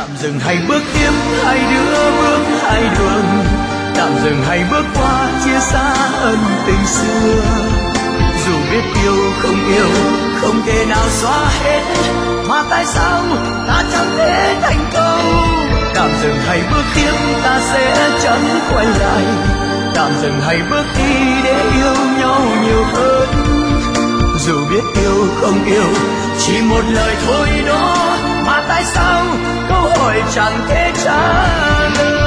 Tạm dừng hay bước tiếp, hai đứa bước hai đường. Tạm dừng hay bước qua chia xa ân tình xưa. Dù biết yêu, không thể nào xóa hết, mà tại sao ta chẳng thể thành công? Tạm dừng hay bước tiếp, ta sẽ chẳng quay lại. Tạm dừng hay bước đi để yêu nhau nhiều hơn. Dù biết yêu không yêu, chỉ một lời thôi đó, mà tại sao câu hỏi chẳng thể trả lời?